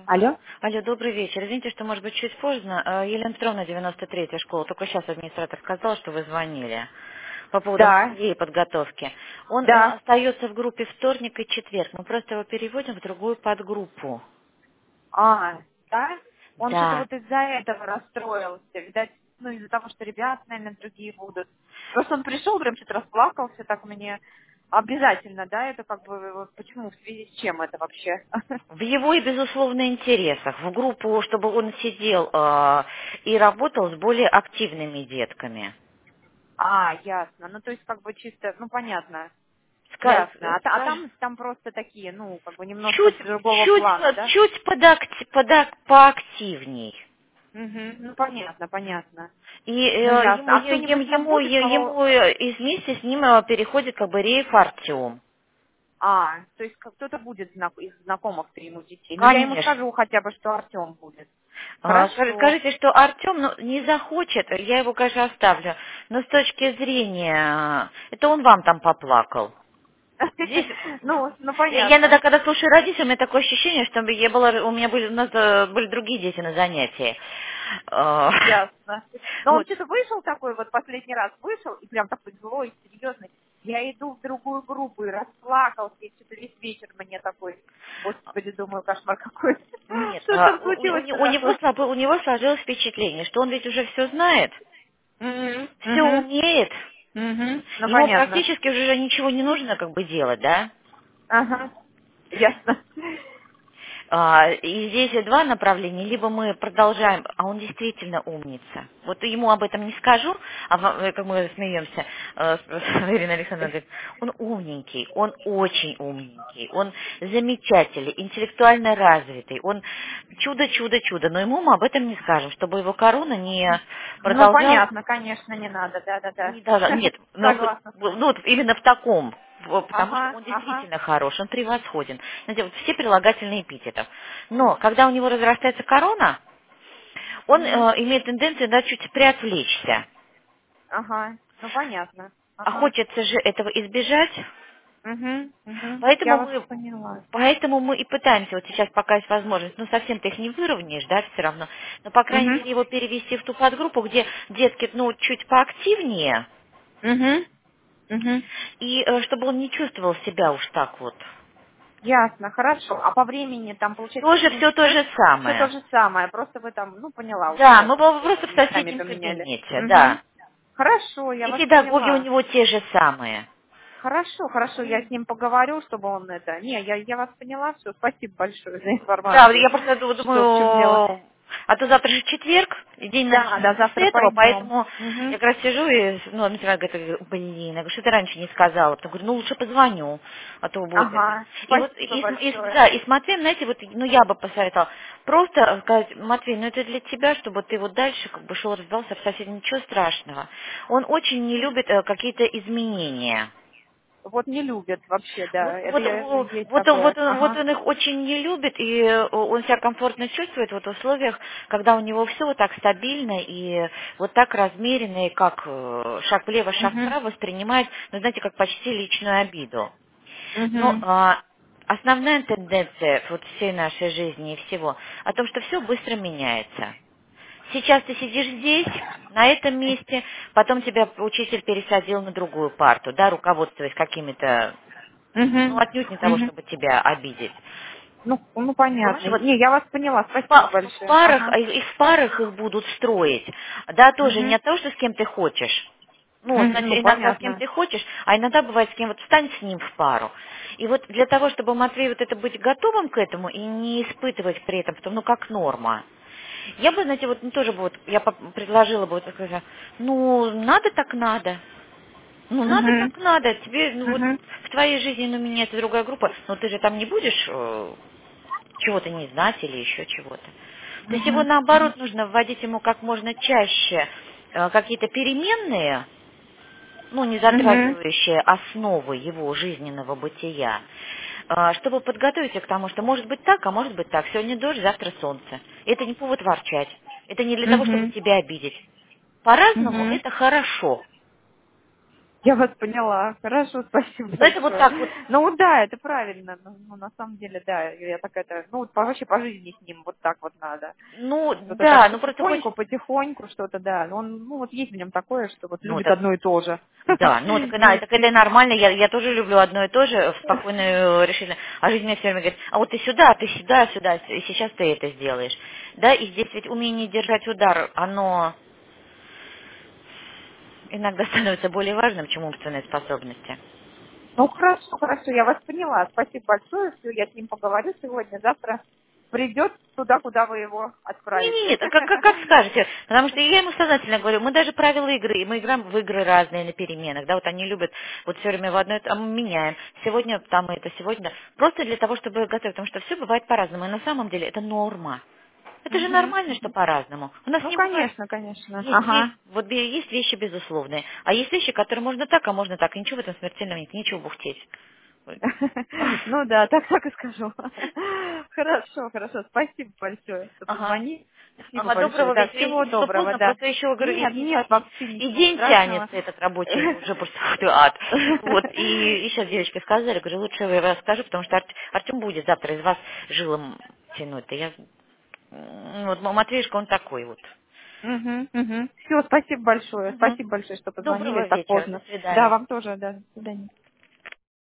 Алло? Алло, добрый вечер. Извините, что может быть чуть поздно. Елена Петровна, 93-я школа. Только сейчас администратор сказал, что вы звонили по поводу Да, своей подготовки. Он да. остается в группе вторник и четверг. Мы просто его переводим в другую подгруппу. Да? Он что-то Да. вот из-за этого расстроился. Видать, ну, из-за того, что ребята, наверное, другие будут. Просто он пришел, прям что-то расплакался, так мне обязательно, да, это как бы, вот почему, в связи с чем это вообще? В его и, безусловно, интересах. В группу, чтобы он сидел и работал с более активными детками. Ясно. Ну, то есть, как бы чисто, ну, понятно. Ска- Ясно. А скаж- там просто такие, ну, как бы немножко Чуть, другого чуть, плана, да? чуть поактивней. Угу. Ну, понятно, понятно. И Ну, ясно. А кто-нибудь там будет, кого... ему вместе с ним переходит как бы Реев Артем. То есть кто-то будет из знакомых-то ему детей. Ну, я ему Конечно. скажу хотя бы, что Артем будет. Хорошо. Скажите, что Артем не захочет, я его, конечно, оставлю, но с точки зрения, это он вам там поплакал. Здесь Ну, я иногда, понятно. когда слушаю родителей, у меня такое ощущение, что у нас были другие дети на занятии. Э, Ясно. Но он Вот. что-то вышел такой, вот последний раз вышел, и прям такой злой, серьезный. Я иду в другую группу и расплакался, и что-то весь вечер мне такой, господи, думаю, кошмар какой. Нет, Что ж там случилось-то такое? у него сложилось впечатление, что он ведь уже все знает, Угу, все угу, умеет, угу. Ну, ему понятно. практически уже ничего не нужно как бы делать, да? Ага, ясно. И здесь два направления. Либо мы продолжаем, а он действительно умница. Вот ему об этом не скажу, как мы смеемся, Ирина Александровна говорит, он умненький, он очень умненький, он замечательный, интеллектуально развитый, он чудо, чудо, чудо. Но ему мы об этом не скажем, чтобы его корона не Ну, продолжала. понятно, конечно, не надо, да-да-да. Не должна, нет, но Согласна. вот именно в таком, потому что Ага, он ага. действительно хорош, он превосходен. Знаете, вот все прилагательные эпитетов. Но когда у него разрастается корона, он Угу. имеет тенденцию, да, чуть приотвлечься. Ага. Ну, понятно. А Ага. хочется же этого избежать, Угу, угу. Я поэтому вас мы поняла. Поэтому мы и пытаемся, вот сейчас пока есть возможность, ну совсем ты их не выровняешь, да, все равно, но по крайней Угу. мере его перевести в ту подгруппу, где детки, ну, чуть поактивнее, Угу. Угу. и чтобы он не чувствовал себя уж так вот. Ясно, хорошо. А по времени там, получается, Тоже все то же все то самое. же самое. Просто вы там, ну, поняла, уже Да, сейчас мы просто в сами соседнем поменяли. кабинете, Угу. да. Хорошо, я И вас педагоги у поняла. него те же самые. Хорошо, хорошо, я с ним поговорю, чтобы он это... Не, я вас поняла, все, спасибо большое за Да, вот информацию, я просто что в чем дело. думаю, а то завтра же четверг, и день Да, да, начнется с завтра этого, пойдем. поэтому Угу. я как раз сижу и, ну, Дмитрий говорит, блин, я говорю, что ты раньше не сказала? Потом говорю, ну, лучше позвоню, а то будет это. Ага, И вот, спасибо большое. да, и с Матвеем, знаете, вот, ну, я бы посоветовала, просто сказать, Матвей, ну, это для тебя, чтобы ты вот дальше как бы шел, разбирался в совсем ничего страшного. Он очень не любит какие-то изменения. Вот не любят вообще, Вот, да, это вот, во- есть вот, он, такое. вот Ага. он их очень не любит, и он себя комфортно чувствует вот в условиях, когда у него все вот так стабильно и вот так размеренно, и как шаг влево, шаг Угу. вправо воспринимает, ну, знаете, как почти личную обиду. Но Угу. основная тенденция вот всей нашей жизни и всего о том, что все быстро меняется. Сейчас ты сидишь здесь, на этом месте, потом тебя учитель пересадил на другую парту, да, руководствуясь какими-то, ну, Угу. отнюдь не того, Угу. чтобы тебя обидеть. Ну, понятно. Понимаешь, вот Не, я вас поняла, спасибо в большое. парах, Ага. и в парах их будут строить. Да, тоже не Угу. от того, что с кем ты хочешь. Ну, вот, значит, Ну, иногда с кем понятно. ты хочешь, а иногда бывает с кем вот встань с ним в пару. И вот для того, чтобы Матвей вот это быть готовым к этому и не испытывать при этом, потому, ну, как норма. Я бы, знаете, вот ну, тоже бы вот, я предложила бы вот такое, ну, надо так надо. Ну, надо Угу. так надо. Тебе, ну, вот Угу. в твоей жизни, ну, меняется другая группа, но ты же там не будешь чего-то не знать или еще чего-то. То есть его, Угу. наоборот, нужно вводить ему как можно чаще какие-то переменные, ну, не Угу. затрагивающие основы его жизненного бытия, чтобы подготовить их к тому, что может быть так, а может быть так. Сегодня дождь, завтра солнце. Это не повод ворчать. Это не для того, чтобы Угу. тебя обидеть. По-разному Угу. это хорошо. Я вас поняла. Хорошо, спасибо Но это вот большое. так вот. Ну вот да, это правильно. Ну, на самом деле, да, я так это, ну вот вообще по жизни с ним вот так вот надо. Ну, Что-то так да, ну просто хочешь... потихоньку, потихоньку что-то, да. Он, ну вот есть в нем такое, что вот Ну, любит так, одно и то же. да, ну так, да, И это нормально, я тоже люблю одно и то же, спокойно решительно. А жизнь мне все время говорит, а вот ты сюда, сюда, и сейчас ты это сделаешь. Да, и здесь ведь умение держать удар, оно иногда становится более важным, чем умственные способности. ну хорошо, хорошо, я вас поняла. Спасибо большое. Все, я с ним поговорю сегодня. Завтра придет туда, куда вы его Не, отправите. как скажете, потому что я ему сознательно говорю, мы даже правила игры, и мы играем в игры разные на переменах, да, вот они любят вот все время в одно, а мы меняем, сегодня там это, сегодня, просто для того, чтобы готовить, потому что все бывает по-разному, и на самом деле это норма. Это же Мгм, нормально, что мгм. по-разному. У нас Ну, не бывает. конечно, конечно. Есть, Ага. вот есть вещи безусловные, а есть вещи, которые можно так, а можно так, и ничего в этом смертельного нет, ничего бухтеть. Ой. Ну да, так и скажу. Хорошо, хорошо. Спасибо большое, что Ага. позвонили. Спасибо Ага, большое. доброго Да, вечера. всего Извините, что доброго, поздно, да. просто еще, говорю, Нет, нет, вообще и ничего день страшного. тянется этот рабочий, уже просто ад. Вот, и еще девочки сказали, говорю, лучше я расскажу, потому что Артем будет завтра из вас жилом тянуть. Да я, вот Матвеюшка, он такой вот. Все, спасибо большое. Мгм. Спасибо большое, что позвонили Доброго так вечера, до поздно. Да, свидания. вам тоже, да. До свидания.